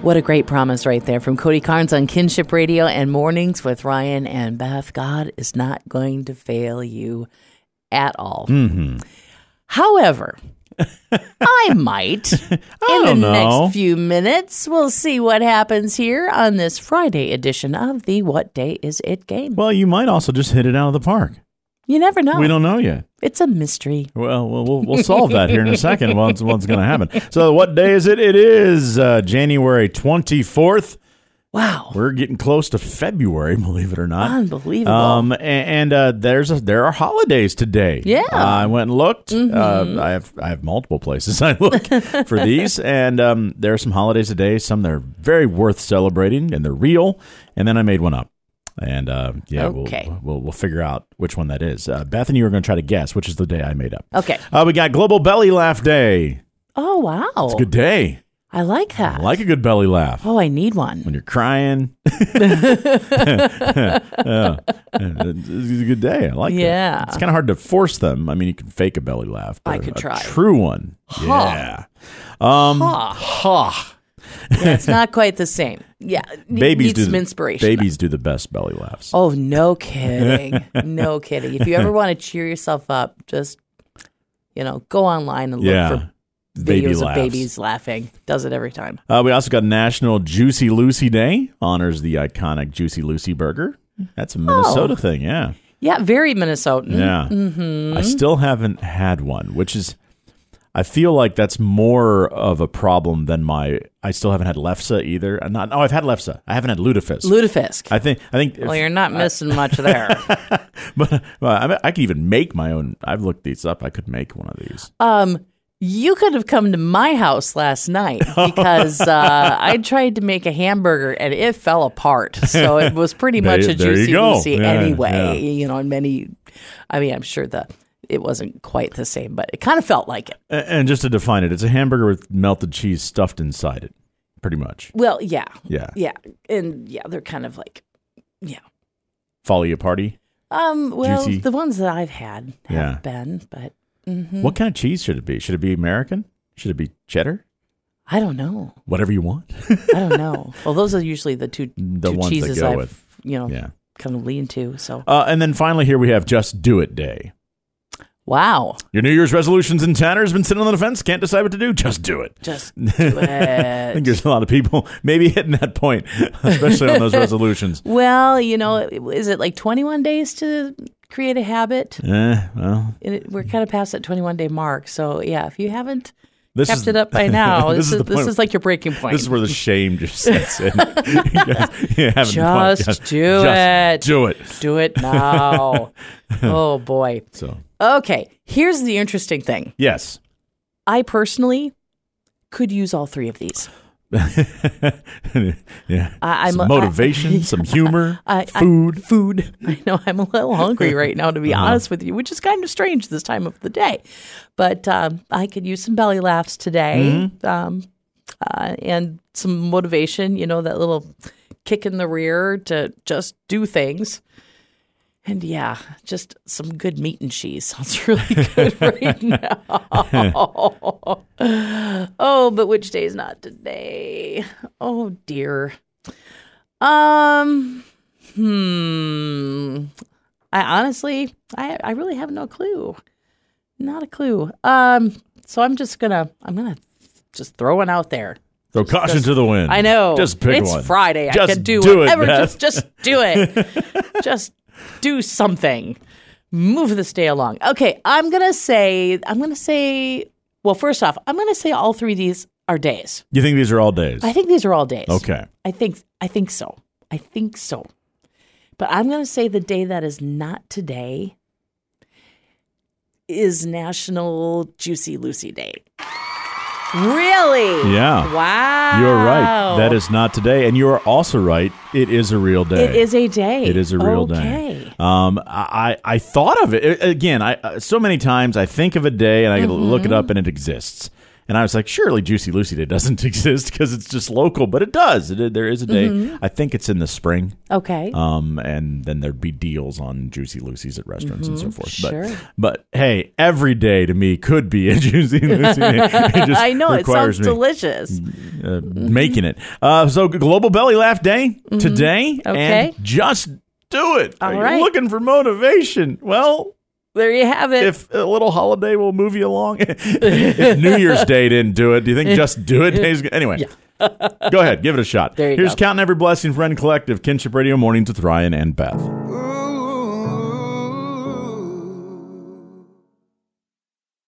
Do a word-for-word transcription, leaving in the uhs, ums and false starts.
What a great promise right there from Cody Carnes on Kinship Radio and Mornings with Ryan and Beth. God is not going to fail you at all. Mm-hmm. However, I might. I In don't the know. next few minutes, we'll see what happens here on this Friday edition of the What Day Is It game. Well, you might also just hit it out of the park. You never know. We don't know yet. It's a mystery. Well, we'll we'll, we'll solve that here in a second. What's what's going to happen? So, what day is it? It is uh, January twenty-fourth. Wow. We're getting close to February, believe it or not. Unbelievable. Um, and, and uh, there's a, there are holidays today. Yeah. uh, I went and looked. Mm-hmm. Uh, I have I have multiple places I look for these, and um, there are some holidays today. Some that are very worth celebrating, and they're real. And then I made one up. And uh, yeah, Okay. we'll, we'll we'll figure out which one that is. Uh, Beth and you are going to try to guess which is the day I made up. Okay. Uh, we got Global Belly Laugh Day. Oh, wow. It's a good day. I like that. I like a good belly laugh. Oh, I need one. When you're crying. Yeah. It's a good day. I like Yeah. it. It's kind of hard to force them. I mean, you can fake a belly laugh. But I could a try. true one. Huh. Yeah. Um, Huh. huh. Yeah, it's not quite the same. Yeah. It Babies needs do some the, inspiration. Babies do the best belly laughs. Oh, no kidding. No kidding. If you ever want to cheer yourself up, just, you know, go online and look Yeah. for Baby videos of laughs. babies laughing. Does it every time. Uh, we also got National Juicy Lucy Day. Honors the iconic Juicy Lucy burger. That's a Minnesota Oh. thing, yeah. Yeah, very Minnesotan. Yeah. Mm-hmm. I still haven't had one, which is, I feel like that's more of a problem than my, I still haven't had Lefse either. I'm not, oh, I've had Lefse. I haven't had Lutefisk. Lutefisk. I think, I think, Well, you're not missing much there. but well, I, mean, I could even make my own. I've looked these up. I could make one of these. Um, you could have come to my house last night because uh, I tried to make a hamburger and it fell apart. So it was pretty There- much a there you Juicy go. Lucy Yeah, anyway. yeah. You know, and many, I mean, I'm sure the it wasn't quite the same, but it kind of felt like it. A- And just to define it, it's a hamburger with melted cheese stuffed inside it, pretty much. Well, yeah, Yeah. yeah, and yeah, they're kind of like, yeah. Follow you party. Um, well, Juicy. the ones that I've had have Yeah. been, but mhm. What kind of cheese should it be? Should it be American? Should it be cheddar? I don't know. Whatever you want. I don't know. Well, those are usually the two, The two ones that cheeses go I've, with- you know, Yeah. kind of lean to. So, Uh, and then finally, here we have Just Do It Day. wow. Your New Year's resolutions in Tanner's been sitting on the fence, can't decide what to do. Just do it. Just do I think it. there's a lot of people maybe hitting that point, especially on those resolutions. Well, you know, is it like twenty-one days to create a habit? Eh, well, And it, we're kind of past that twenty-one day mark. So, yeah, if you haven't this kept is, it up by now, this this, is is, the this point. is like your breaking point. This is where the shame just sets in. You guys- you haven't quite- Just do just it. do it. Do it now. Oh, boy. So, Okay, here's the interesting thing. yes. I personally could use all three of these. Yeah. I, I'm some motivation, I, some humor, I- I- food. food. I know I'm a little hungry right now, to be Uh-huh. honest with you, which is kind of strange this time of the day. But um, I could use some belly laughs today, Mm-hmm. um, uh, and some motivation. You know, that little kick in the rear to just do things. And yeah, just some good meat and cheese sounds really good right now. Oh, but which day is not today? Oh dear. Um. Hmm. I honestly, I I really have no clue. Not a clue. Um. So I'm just gonna I'm gonna just throw one out there. Throw caution just- to the wind. I know. Just pick it's one. Friday. Just I can do, do it, whatever. Beth. just just do it. Just do something. Move this day along. Okay, I'm gonna say I'm gonna say well, first off, I'm gonna say all three of these are days. You think these are all days? I think these are all days. Okay. I think I think so. I think so. But I'm gonna say the day that is not today is National Juicy Lucy Day. Really? Yeah. Wow. You're right. That is not today. And you are also right. It is a real day. It is a day. It is a real okay. day. Um, I, I thought of it. Again, I uh, so many times I think of a day and I Mm-hmm. look it up and it exists. And I was like, surely Juicy Lucy Day doesn't exist because it's just local, but it does. It, there is a day. Mm-hmm. I think it's in the spring. Okay. Um, and then there'd be deals on Juicy Lucy's at restaurants mm-hmm. and so forth. Sure. But, but hey, every day to me could be a Juicy Lucy Day. It just I know, it sounds me, delicious. Uh, mm-hmm. Making it. Uh, so Global Belly Laugh Day mm-hmm. today. Okay. And just do it. All Are right. you looking for motivation? Well... There you have it. If a little holiday will move you along. If New Year's Day didn't do it, do you think Just Do It Day's good? Anyway, yeah. Go ahead. Give it a shot. There you Here's go. Counting Every Blessing, Friend Collective, Kinship Radio, Mornings with Ryan and Beth.